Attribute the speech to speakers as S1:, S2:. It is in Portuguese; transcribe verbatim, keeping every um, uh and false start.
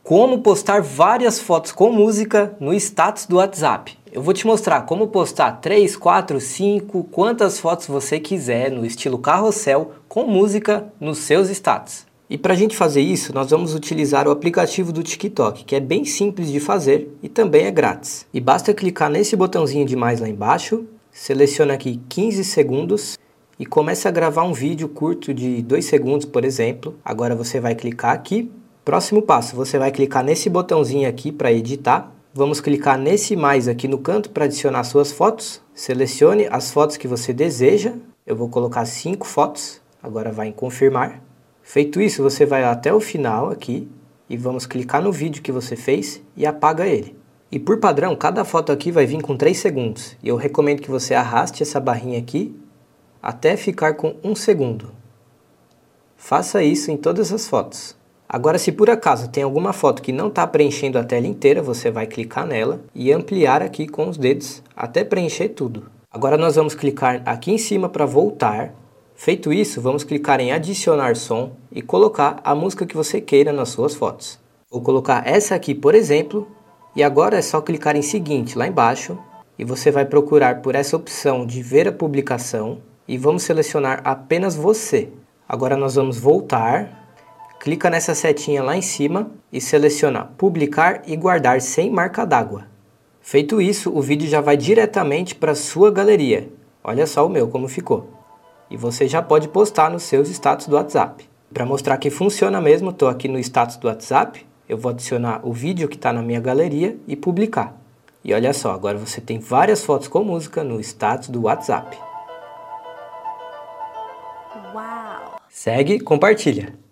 S1: Como postar várias fotos com música no status do WhatsApp. Eu vou te mostrar como postar três, quatro, cinco, quantas fotos você quiser no estilo carrossel com música nos seus status. E para a gente fazer isso, nós vamos utilizar o aplicativo do TikTok, que é bem simples de fazer e também é grátis. E basta clicar nesse botãozinho de mais lá embaixo, seleciona aqui quinze segundos e começa a gravar um vídeo curto de dois segundos, por exemplo. Agora você vai clicar aqui. Próximo passo, você vai clicar nesse botãozinho aqui para editar. Vamos clicar nesse mais aqui no canto para adicionar suas fotos. Selecione as fotos que você deseja. Eu vou colocar cinco fotos. Agora vai em confirmar. Feito isso, você vai até o final aqui e vamos clicar no vídeo que você fez e apaga ele. E por padrão, cada foto aqui vai vir com três segundos. E eu recomendo que você arraste essa barrinha aqui até ficar com um segundo. Faça isso em todas as fotos. Agora, se por acaso tem alguma foto que não está preenchendo a tela inteira, você vai clicar nela e ampliar aqui com os dedos até preencher tudo. Agora nós vamos clicar aqui em cima para voltar. Feito isso, vamos clicar em adicionar som e colocar a música que você queira nas suas fotos. Vou colocar essa aqui, por exemplo, e agora é só clicar em seguinte lá embaixo e você vai procurar por essa opção de ver a publicação e vamos selecionar apenas você. Agora nós vamos voltar. Clica nessa setinha lá em cima e seleciona publicar e guardar sem marca d'água. Feito isso, o vídeo já vai diretamente para sua galeria. Olha só o meu como ficou. E você já pode postar nos seus status do WhatsApp. Para mostrar que funciona mesmo, estou aqui no status do WhatsApp. Eu vou adicionar o vídeo que está na minha galeria e publicar. E olha só, agora você tem várias fotos com música no status do WhatsApp.
S2: Uau!
S1: Segue, compartilha.